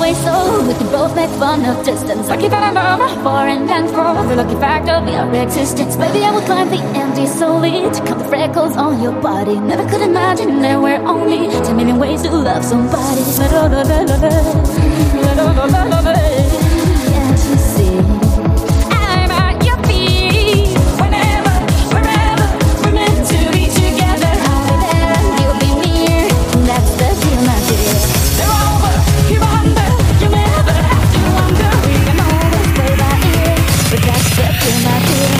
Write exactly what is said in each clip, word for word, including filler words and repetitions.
away so we can both make fun of distance. Lucky that I love her for and and for the lucky fact of your existence. Baby, I would climb the empty solely to count the freckles on your body. Never could imagine there were only ten million ways to love somebody. Can't you see? I'm at your feet. Whenever, wherever, we're meant to be together. I'll be there and you'll be near. That's the deal, my dear. They're over, you're under. You'll never have to wonder. We can always play by ear, but that's the deal, my dear.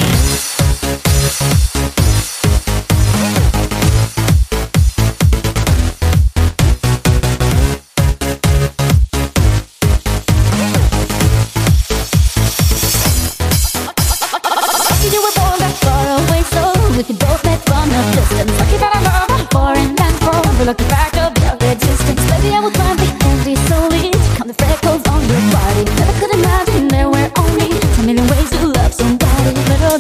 You were born that far away, so we can both make fun of distance. Lucky that I love her for and and for the lucky fact of your existence. Baby, I would climb the empty solely to count the freckles on your body. Never could imagine there were only ten million ways to love somebody.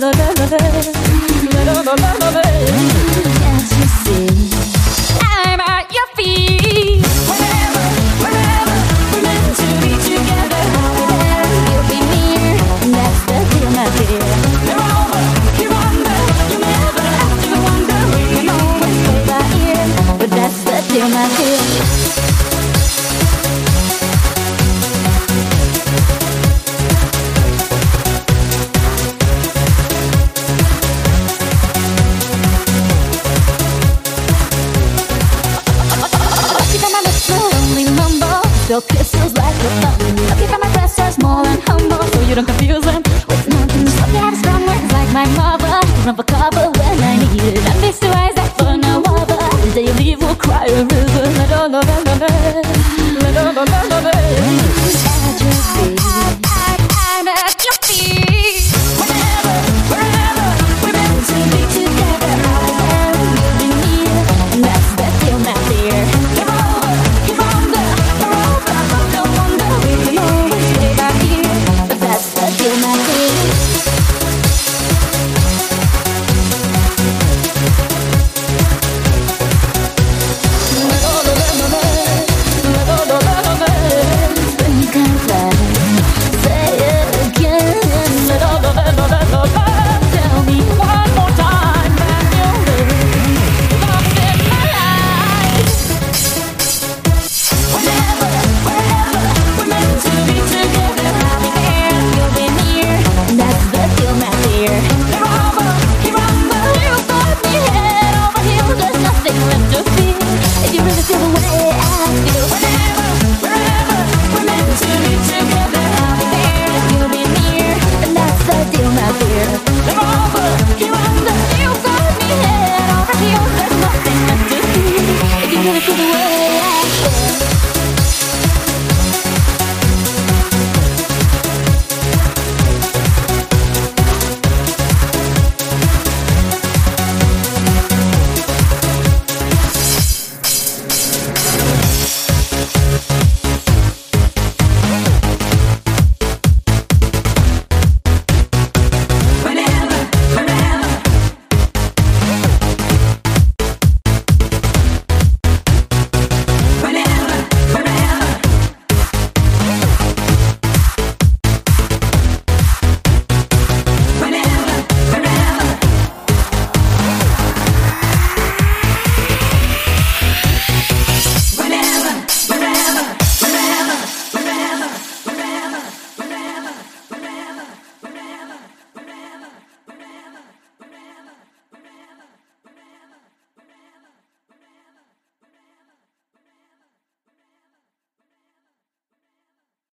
Can't you see? I'm at your feet. Whenever, wherever, we're meant to be together. I'll be there, you'll be near, and that's the deal, my dear. They're over, you're under. You'll never have to wonder. We can always play by ear, but that's the deal, my dear. Your kiss feels like a fun. Lucky that my breasts are small and humble, so you don't confuse them with nothing. Lucky I have strong words like my mother. Run for cover when I need it. And these two eyes that burn no other. The day you leave will cry a river.